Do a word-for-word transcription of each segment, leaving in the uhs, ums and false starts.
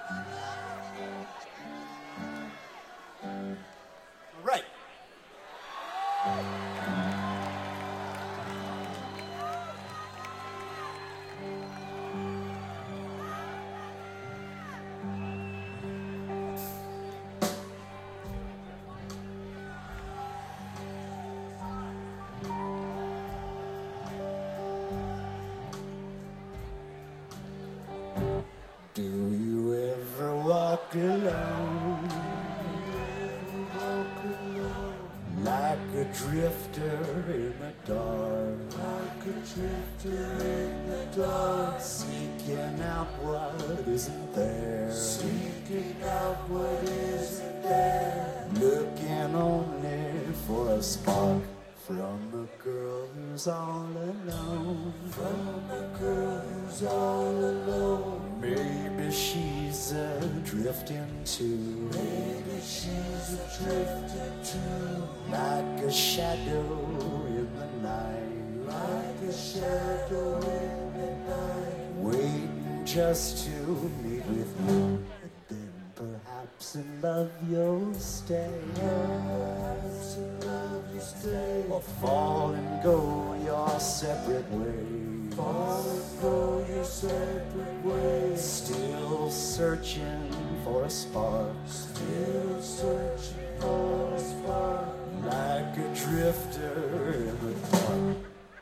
Right. Do you ever walk alone? Like a drifter in the dark, like a drifter in the dark, seeking out what isn't there, seeking out what isn't there, looking only for a spark from a girl who's all alone, from a girl who's all alone. Maybe she's a drifting too, maybe she's a drifting too, like a shadow in the night, like a shadow in the night, waiting just to meet with you. And then perhaps in love you'll stay, perhaps in love you'll stay, or fall and go your separate ways, fall and go your separate ways, still searching for a spark, still searching for a spark, like a drifter in the dark.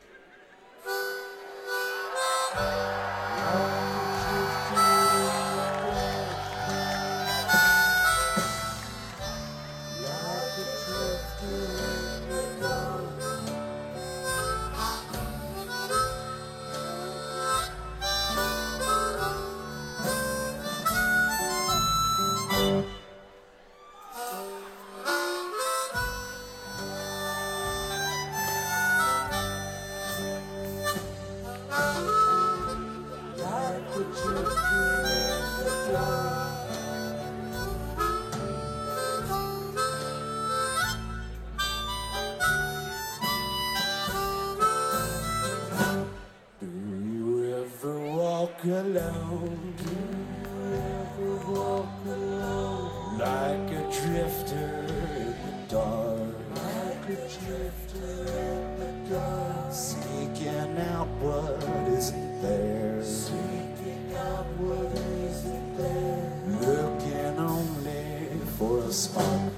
Alone, do you ever walk alone? Like a drifter in the dark, like a drifter in the dark, seeking out what isn't there, seeking out what isn't there, looking only for a spark.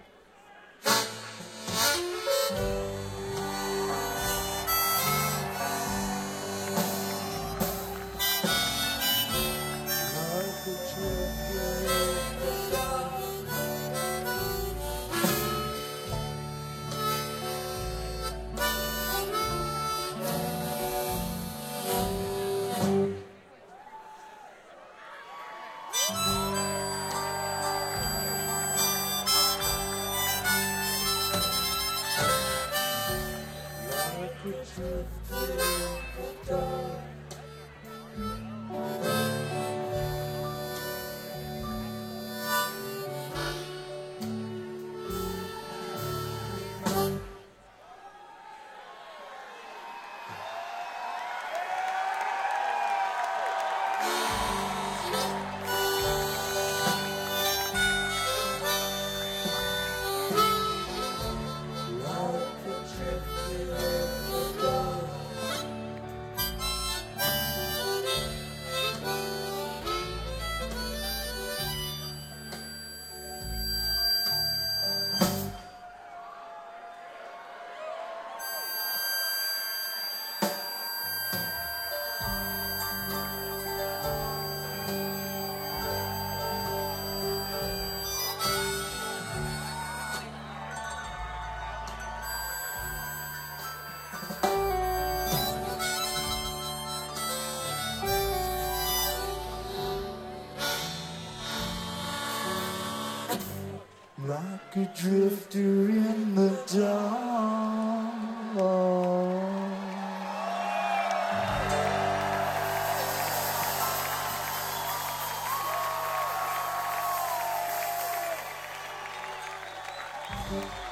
Like a drifter in the dark. Thank you.